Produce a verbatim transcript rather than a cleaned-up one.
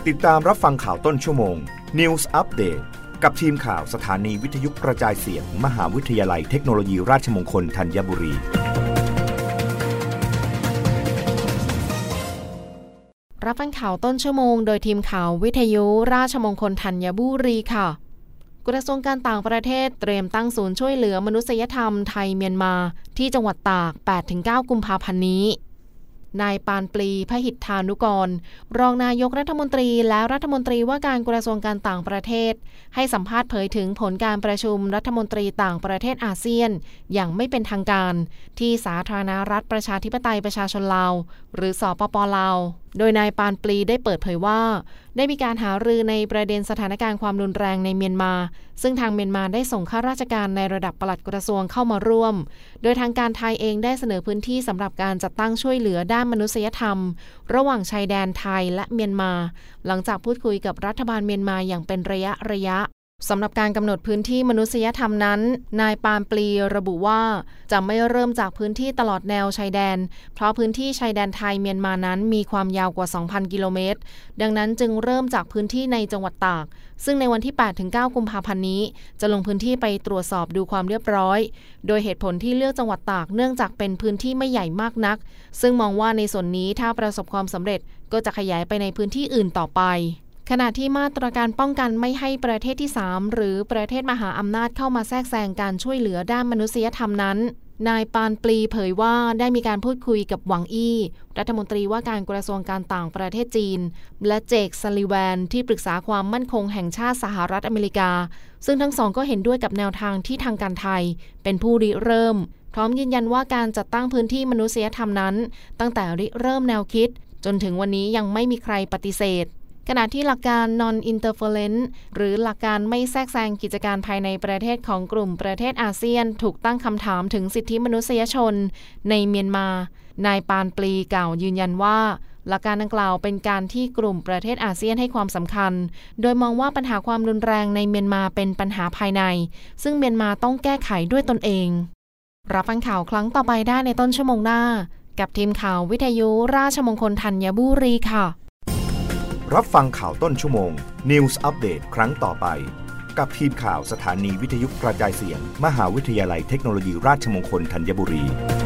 ติดตามรับฟังข่าวต้นชั่วโมง News Update กับทีมข่าวสถานีวิทยุกระจายเสียง มหาวิทยาลัยเทคโนโลยีราชมงคลธัญบุรีรับฟังข่าวต้นชั่วโมงโดยทีมข่าววิทยุราชมงคลธัญบุรีค่ะกระทรวงการต่างประเทศเตรียมตั้งศูนย์ช่วยเหลือมนุษยธรรมไทยเมียนมาที่จังหวัดตาก แปดถึงเก้า กุมภาพันธ์นี้นายปานปลีพหิทธานุกรรองนายกรัฐมนตรีและรัฐมนตรีว่าการกระทรวงการต่างประเทศให้สัมภาษณ์เผยถึงผลการประชุมรัฐมนตรีต่างประเทศอาเซียนอย่างไม่เป็นทางการที่สาธารณรัฐประชาธิปไตยประชาชนลาวหรือสปป.ลาวโดยนายปานปลีได้เปิดเผยว่าได้มีการหารือในประเด็นสถานการณ์ความรุนแรงในเมียนมาซึ่งทางเมียนมาได้ส่งข้าราชการในระดับปลัดกระทรวงเข้ามาร่วมโดยทางการไทยเองได้เสนอพื้นที่สำหรับการจัดตั้งช่วยเหลือด้านมนุษยธรรมระหว่างชายแดนไทยและเมียนมาหลังจากพูดคุยกับรัฐบาลเมียนมาอย่างเป็นระยะระยะสำหรับการกำหนดพื้นที่มนุษยธรรมนั้นนายปานปลีระบุว่าจะไม่เริ่มจากพื้นที่ตลอดแนวชายแดนเพราะพื้นที่ชายแดนไทยเมียนมานั้นมีความยาวกว่า สองพัน กิโลเมตรดังนั้นจึงเริ่มจากพื้นที่ในจังหวัดตากซึ่งในวันที่ แปดถึงเก้า กุมภาพันธ์นี้จะลงพื้นที่ไปตรวจสอบดูความเรียบร้อยโดยเหตุผลที่เลือกจังหวัดตากเนื่องจากเป็นพื้นที่ไม่ใหญ่มากนักซึ่งมองว่าในส่วนนี้ถ้าประสบความสำเร็จก็จะขยายไปในพื้นที่อื่นต่อไปขณะที่มาตรการป้องกันไม่ให้ประเทศที่สามหรือประเทศมหาอำนาจเข้ามาแทรกแซงการช่วยเหลือด้านมนุษยธรรมนั้นนายปานปลีเผยว่าได้มีการพูดคุยกับหวังอี้รัฐมนตรีว่าการกระทรวงการต่างประเทศจีนและเจคซัลลิแวนที่ปรึกษาความมั่นคงแห่งชาติสหรัฐอเมริกาซึ่งทั้งสองก็เห็นด้วยกับแนวทางที่ทางการไทยเป็นผู้ริเริ่มพร้อมยืนยันว่าการจัดตั้งพื้นที่มนุษยธรรมนั้นตั้งแต่ริเริ่มแนวคิดจนถึงวันนี้ยังไม่มีใครปฏิเสธขณะที่หลักการ non-interference หรือหลักการไม่แทรกแซงกิจการภายในประเทศของกลุ่มประเทศอาเซียนถูกตั้งคำถามถึงสิทธิมนุษยชนในเมียนมานายปานปลีกล่าวยืนยันว่าหลักการดังกล่าวเป็นการที่กลุ่มประเทศอาเซียนให้ความสำคัญโดยมองว่าปัญหาความรุนแรงในเมียนมาเป็นปัญหาภายในซึ่งเมียนมาต้องแก้ไขด้วยตนเองรับฟังข่าวครั้งต่อไปได้ในต้นชั่วโมงหน้ากับทีมข่าววิทยุราชมงคลธัญบุรีค่ะรับฟังข่าวต้นชั่วโมง News Update ครั้งต่อไปกับทีมข่าวสถานีวิทยุกระจายเสียง มหาวิทยาลัยเทคโนโลยีราชมงคลธัญบุรี